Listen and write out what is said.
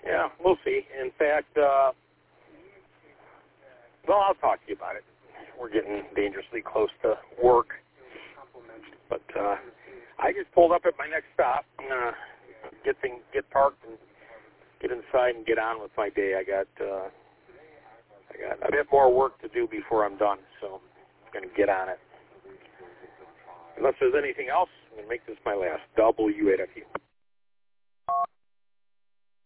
Yeah, we'll see. In fact, well, I'll talk to you about it. We're getting dangerously close to work. But I just pulled up at my next stop. I'm going to get parked and get inside and get on with my day. I got a bit more work to do before I'm done, so I'm going to get on it. Unless there's anything else, I'm going to make this my last WAFU.